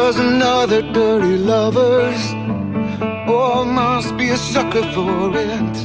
dozen other dirty lovers. Oh, I must be a sucker for it.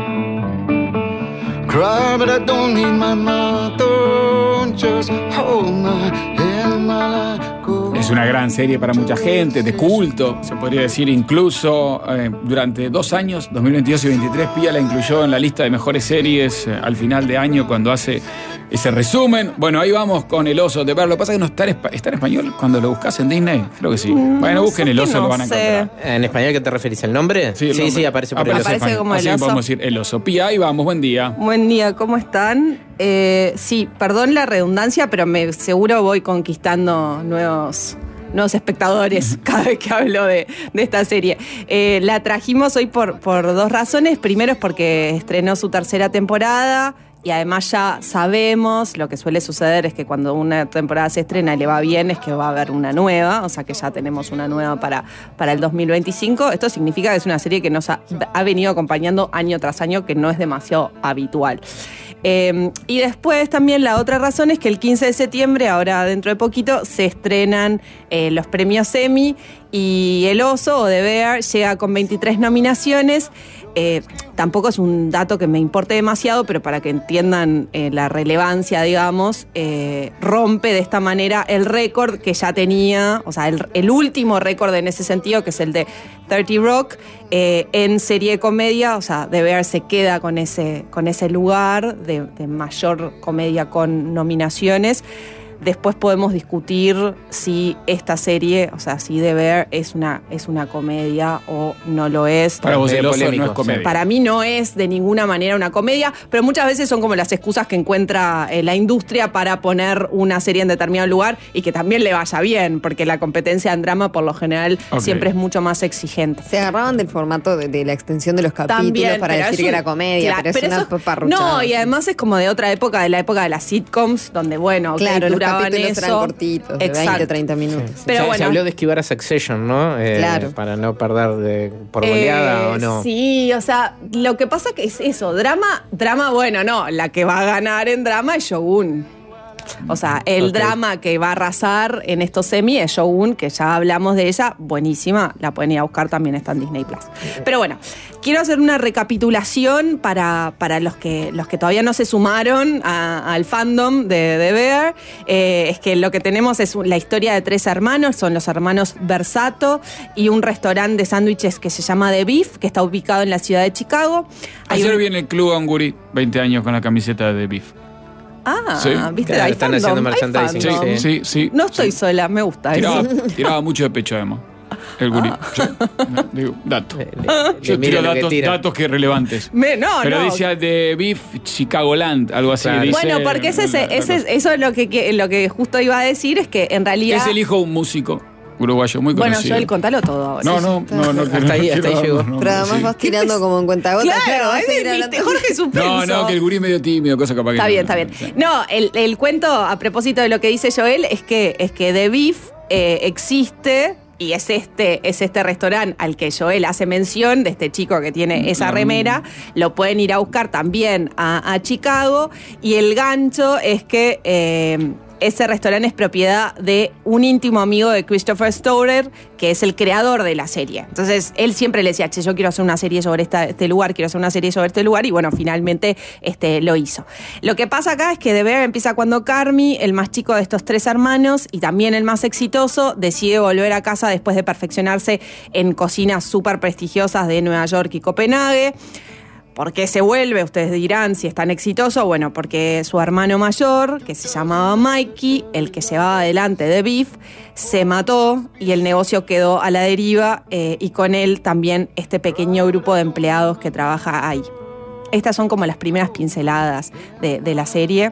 Cry, but I don't need my mother. Just hold my hand while I go. Es una gran serie para mucha gente, de culto, se podría decir. Incluso durante 2 años, 2022 y 2023, Pía la incluyó en la lista de mejores series al final de año cuando hace ese resumen. Bueno, ahí vamos con El Oso de Bear. Lo que pasa es que no está en español cuando lo buscas en Disney. Creo que sí. Bueno, busquen El Oso, lo van a encontrar. ¿En español qué te referís? ¿El nombre? Sí, aparece por El Oso. Aparece como Así El Oso. podemos decir El Oso. Pía, ahí vamos, buen día. Buen día, ¿cómo están? Sí, perdón la redundancia, pero seguro voy conquistando nuevos espectadores cada vez que hablo de esta serie. La trajimos hoy por 2 razones. Primero es porque estrenó su 3ª temporada. Y además ya sabemos, lo que suele suceder es que cuando una temporada se estrena y le va bien, es que va a haber una nueva, o sea que ya tenemos una nueva para el 2025. Esto significa que es una serie que nos ha venido acompañando año tras año, que no es demasiado habitual. Y después también la otra razón es que el 15 de septiembre, ahora dentro de poquito, se estrenan los premios Emmy y El Oso o The Bear llega con 23 nominaciones. Tampoco es un dato que me importe demasiado, pero para que entiendan la relevancia, digamos, rompe de esta manera el récord que ya tenía, o sea, el último récord en ese sentido, que es el de 30 Rock, en serie de comedia. O sea, The Bear se queda con ese lugar de mayor comedia con nominaciones. Después podemos discutir si esta serie, o sea, si The Bear es una comedia o no lo es. Para vos El Oso no es comedia. Para mí no es de ninguna manera una comedia, pero muchas veces son como las excusas que encuentra la industria para poner una serie en determinado lugar y que también le vaya bien, porque la competencia en drama por lo general siempre es mucho más exigente. Se agarraban del formato de la extensión de los capítulos también, para decir que era comedia, claro, pero es una paparruchada. No, y además es como de otra época, de la época de las sitcoms, donde bueno, claro, duraban los capítulos eso. eran cortitos, de 20, 30 minutos. Sí. Pero Se habló de esquivar a Succession, ¿no? Claro. Para no perder por goleada o no. Sí, o sea, lo que pasa que es eso, drama, bueno, no, la que va a ganar en drama es Shogun. O sea, el drama que va a arrasar en estos semi es Shogun, que ya hablamos de ella, buenísima, la pueden ir a buscar, también está en Disney Plus. Pero bueno, quiero hacer una recapitulación para los que todavía no se sumaron al fandom de The Bear. Es que lo que tenemos es la historia de 3 hermanos, son los hermanos Versato y un restaurante de sándwiches que se llama The Beef, que está ubicado en la ciudad de Chicago. Ayer vi en el club a un gurí, 20 años, con la camiseta de The Beef. Ah, sí. ¿viste? Claro, Hay están fandom, haciendo merchandising. hay fandom. Sí. No estoy sola, me gusta eso. Tiraba mucho de pecho, además. El gurí. Sí. Digo, dato. Yo tiro datos que relevantes. Pero decía de Beef Chicagoland, algo así. Claro. Dice, Bueno, porque eso es lo que justo iba a decir, es que en realidad... Es el hijo de un músico uruguayo muy conocido. Bueno, Joel, contalo todo ahora. No. Hasta ahí llegó. Pero además vas tirando como en cuentagotas. Claro, vas a seguir ¿viste? Jorge suspenso. No, que el gurí es medio tímido, cosa capaz que Está bien. No, el cuento, a propósito de lo que dice Joel, es que The Beef existe. Y es este restaurante al que Joel hace mención, de este chico que tiene esa remera. Lo pueden ir a buscar también a Chicago. Y el gancho es que ese restaurante es propiedad de un íntimo amigo de Christopher Storer, que es el creador de la serie. Entonces, él siempre le decía, yo quiero hacer una serie sobre este lugar, y bueno, finalmente lo hizo. Lo que pasa acá es que The Bear empieza cuando Carmy, el más chico de estos 3 hermanos, y también el más exitoso, decide volver a casa después de perfeccionarse en cocinas súper prestigiosas de Nueva York y Copenhague. ¿Por qué se vuelve? Ustedes dirán si es tan exitoso. Bueno, porque su hermano mayor, que se llamaba Mikey, el que llevaba adelante The Beef, se mató y el negocio quedó a la deriva, y con él también este pequeño grupo de empleados que trabaja ahí. Estas son como las primeras pinceladas de la serie.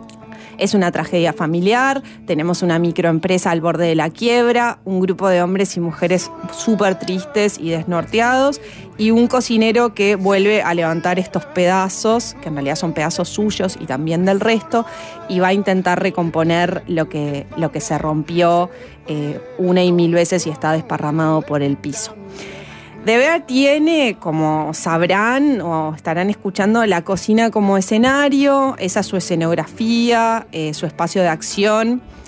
Es una tragedia familiar, tenemos una microempresa al borde de la quiebra, un grupo de hombres y mujeres súper tristes y desnorteados, y un cocinero que vuelve a levantar estos pedazos, que en realidad son pedazos suyos y también del resto, y va a intentar recomponer lo que se rompió una y mil veces y está desparramado por el piso. The Bear tiene, como sabrán o estarán escuchando, la cocina como escenario, esa es su escenografía, su espacio de acción,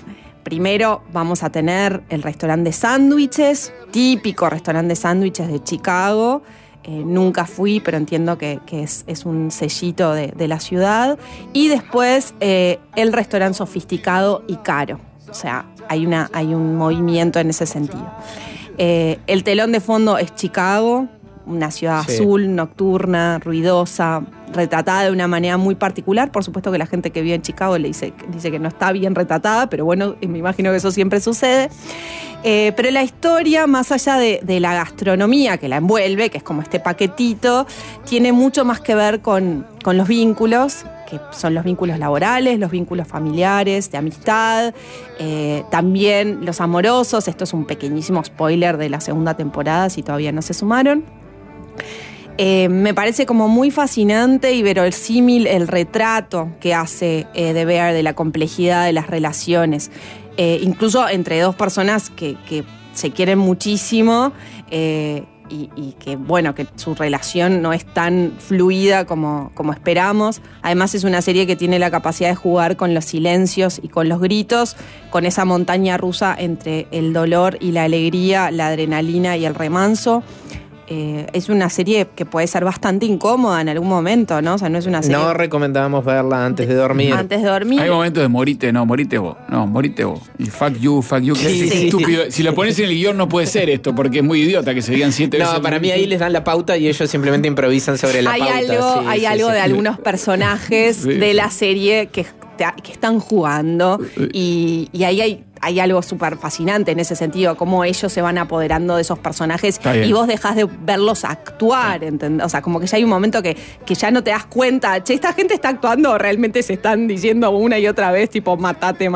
primero vamos a tener el restaurante de sándwiches, típico restaurante de sándwiches de Chicago. Nunca fui, pero entiendo que es un sellito de la ciudad. Y después el restaurante sofisticado y caro. O sea, hay un movimiento en ese sentido. El telón de fondo es Chicago, una ciudad azul, nocturna, ruidosa, retratada de una manera muy particular. Por supuesto que la gente que vive en Chicago dice que no está bien retratada, pero bueno, me imagino que eso siempre sucede. Pero la historia, más allá de la gastronomía que la envuelve, que es como este paquetito, tiene mucho más que ver con los vínculos, que son los vínculos laborales, los vínculos familiares, de amistad, también los amorosos. Esto es un pequeñísimo spoiler de la segunda temporada, si todavía no se sumaron. Me parece como muy fascinante y verosímil el retrato que hace The Bear de la complejidad de las relaciones, incluso entre dos personas que se quieren muchísimo y que, bueno, que su relación no es tan fluida como esperamos. Además es una serie que tiene la capacidad de jugar con los silencios y con los gritos, con esa montaña rusa entre el dolor y la alegría, la adrenalina y el remanso. Es una serie que puede ser bastante incómoda en algún momento, ¿no? O sea, no es una serie... No recomendábamos verla antes de dormir. Antes de dormir. Hay momentos de morite vos. Y fuck you. Sí. Es estúpido. Si lo pones en el guión no puede ser esto, porque es muy idiota que se digan 7 veces. No, para mí ahí les dan la pauta y ellos simplemente improvisan sobre la pauta. Hay algo de algunos personajes de la serie que están jugando y ahí hay algo súper fascinante en ese sentido, cómo ellos se van apoderando de esos personajes y vos dejás de verlos actuar, ¿entendés? O sea, como que ya hay un momento que ya no te das cuenta, che, esta gente está actuando o realmente se están diciendo una y otra vez, tipo, matate.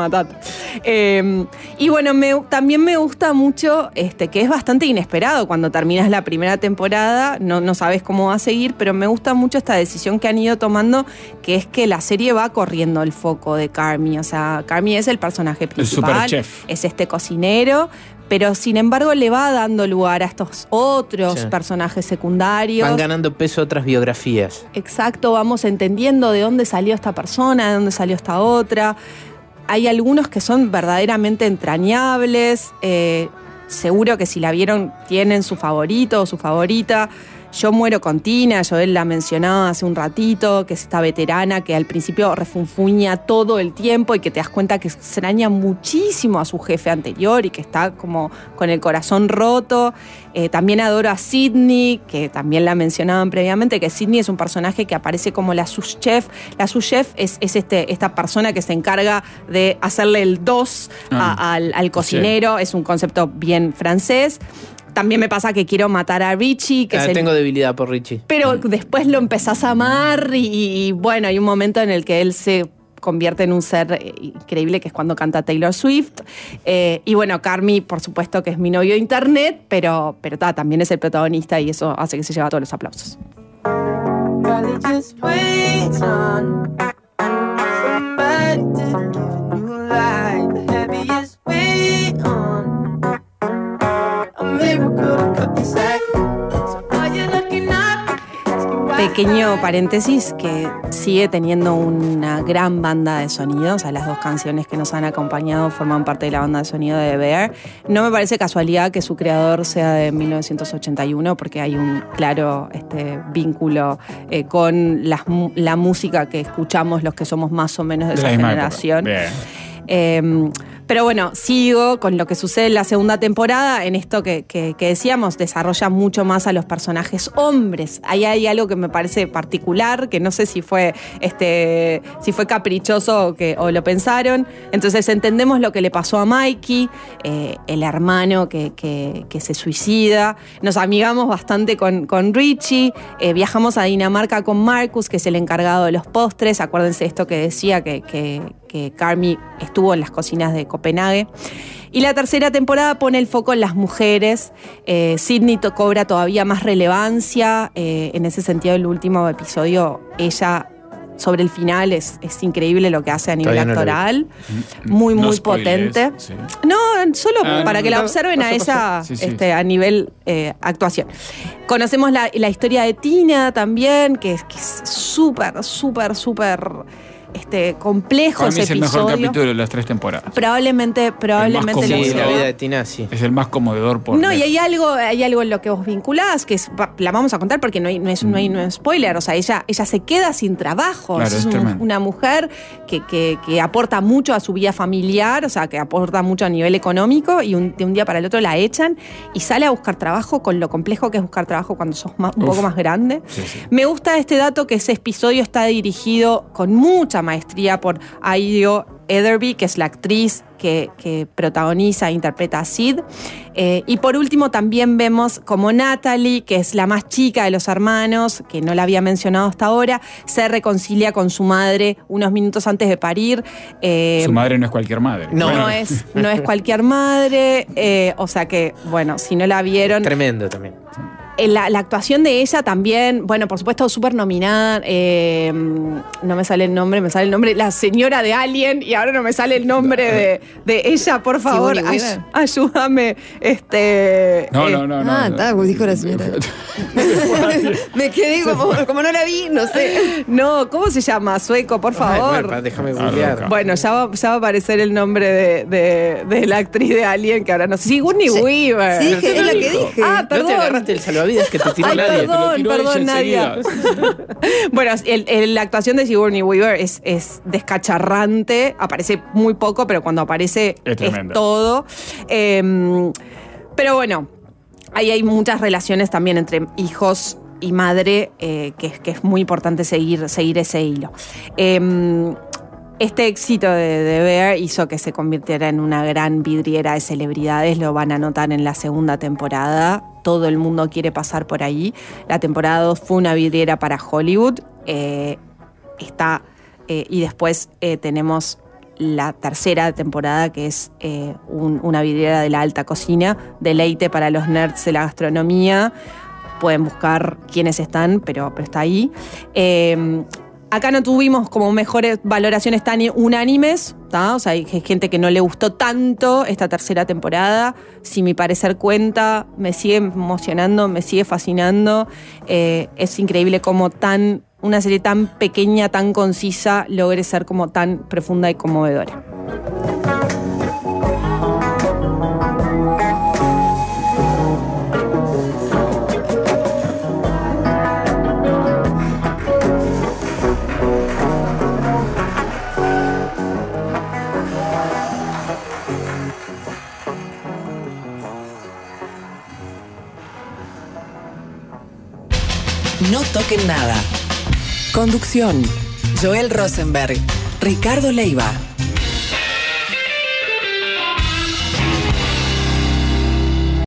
Y bueno, también me gusta mucho, que es bastante inesperado cuando terminas la primera temporada, no sabes cómo va a seguir, pero me gusta mucho esta decisión que han ido tomando, que es que la serie va corriendo el foco de Carmy. O sea, Carmy es el personaje principal. El superchef. Es este cocinero, pero sin embargo le va dando lugar a estos otros personajes secundarios. Van ganando peso otras biografías. Exacto, vamos entendiendo de dónde salió esta persona, de dónde salió esta otra. Hay algunos que son verdaderamente entrañables. Seguro que si la vieron tienen su favorito o su favorita. Yo muero con Tina, Joel la mencionaba hace un ratito, que es esta veterana que al principio refunfuña todo el tiempo y que te das cuenta que extraña muchísimo a su jefe anterior y que está como con el corazón roto. También adoro a Sydney, que también la mencionaban previamente, que Sydney es un personaje que aparece como la sous chef. La sous chef es esta persona que se encarga de hacerle el dos al cocinero, es un concepto bien francés. También me pasa que quiero matar a Richie. Tengo debilidad por Richie. Pero después lo empezás a amar y bueno, hay un momento en el que él se convierte en un ser increíble, que es cuando canta Taylor Swift. Y bueno, Carmy, por supuesto que es mi novio de internet, pero también es el protagonista y eso hace que se lleve todos los aplausos. Pequeño paréntesis, que sigue teniendo una gran banda de sonido. O sea, las dos canciones que nos han acompañado forman parte de la banda de sonido de The Bear. No me parece casualidad que su creador sea de 1981, porque hay un claro vínculo con la música que escuchamos los que somos más o menos de esa generación. Pero bueno, sigo con lo que sucede en la segunda temporada. En esto que decíamos, desarrolla mucho más a los personajes hombres. Ahí hay algo que me parece particular, que no sé si fue caprichoso o lo pensaron. Entonces entendemos lo que le pasó a Mikey, el hermano que se suicida. Nos amigamos bastante con Richie. Viajamos a Dinamarca con Marcus, que es el encargado de los postres. Acuérdense esto que decía, que Carmy estuvo en las cocinas de Copenhague. Y la tercera temporada pone el foco en las mujeres. Sydney cobra todavía más relevancia. En ese sentido, el último episodio, ella, sobre el final, es increíble lo que hace a nivel actoral. Muy potente. Sí. No, solo para que la observen a ella a nivel actuación. Conocemos la historia de Tina también, que es súper complejo Para mí ese es el episodio. mejor capítulo de las 3 temporadas. Probablemente El más lo conmovedor. Sí, sea. la vida de Tina, sí. Es el más conmovedor por No, y lejos. hay algo en lo que vos vinculás, que la vamos a contar porque no hay spoiler. O sea, ella se queda sin trabajo. Claro, es tremendo. una mujer que aporta mucho a su vida familiar, o sea, que aporta mucho a nivel económico, y de un día para el otro la echan y sale a buscar trabajo, con lo complejo que es buscar trabajo cuando sos un poco más grande. Sí, sí. Me gusta este dato, que ese episodio está dirigido con mucha maestría por Ayo Edeby, que es la actriz que protagoniza e interpreta a Sid. Y por último también vemos como Natalie, que es la más chica de los hermanos, que no la había mencionado hasta ahora, se reconcilia con su madre unos minutos antes de parir. Su madre no es cualquier madre. No. Bueno, No es cualquier madre, o sea que, bueno, si no la vieron... Tremendo también. La actuación de ella también, bueno, por supuesto, súper nominada. No me sale el nombre, la señora de Alien, y ahora no me sale el nombre de ella, por favor. Sigourney Weaver. Ayúdame. No. Está, dijo la señora. Me quedé como no la vi, no sé. No, ¿cómo se llama? Sueco, por favor. Bueno, déjame loca. googlear. Bueno, ya va a aparecer el nombre de la actriz de Alien, que ahora no sé. Sigourney Weaver. Sí, es la que dije. Ah, ¿No perdón. te agarraste el salvavidas que te tiró Ay, nadie? perdón, Nadia. Bueno, la actuación de Sigourney Weaver es descacharrante. Aparece muy poco, pero cuando aparece Es es tremenda. todo. Pero bueno, ahí hay muchas relaciones también entre hijos y madre, que es muy importante seguir ese hilo. Este éxito de Bear hizo que se convirtiera en una gran vidriera de celebridades. Lo van a notar en la segunda temporada. Todo el mundo quiere pasar por ahí. La temporada 2 fue una vidriera para Hollywood. Y después tenemos la tercera temporada, que es una vidriera de la alta cocina. Deleite para los nerds de la gastronomía. Pueden buscar quiénes están, pero está ahí. Acá no tuvimos como mejores valoraciones tan unánimes, ¿tá? O sea, hay gente que no le gustó tanto esta tercera temporada. Si mi parecer cuenta, me sigue emocionando, me sigue fascinando. Es increíble cómo una serie tan pequeña, tan concisa, logre ser como tan profunda y conmovedora. No toquen nada. Conducción: Joel Rosenberg, Ricardo Leiva.